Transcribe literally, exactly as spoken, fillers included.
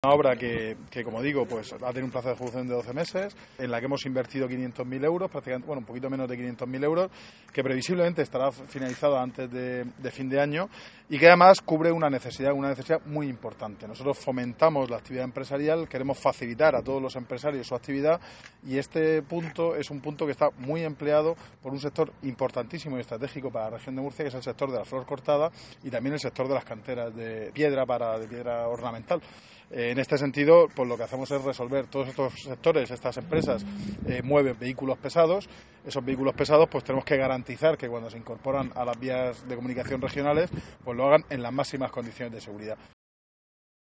Una obra que, que, como digo, pues ha tenido un plazo de ejecución de doce meses, en la que hemos invertido quinientos mil euros, prácticamente, bueno, un poquito menos de quinientos mil euros, que previsiblemente estará finalizada antes de, de fin de año y que además cubre una necesidad, una necesidad muy importante. Nosotros fomentamos la actividad empresarial, queremos facilitar a todos los empresarios su actividad y este punto es un punto que está muy empleado por un sector importantísimo y estratégico para la región de Murcia, que es el sector de la flor cortada y también el sector de las canteras de piedra para de piedra ornamental. En este sentido, pues lo que hacemos es resolver todos estos sectores, estas empresas eh, mueven vehículos pesados. Esos vehículos pesados, pues tenemos que garantizar que cuando se incorporan a las vías de comunicación regionales, pues lo hagan en las máximas condiciones de seguridad.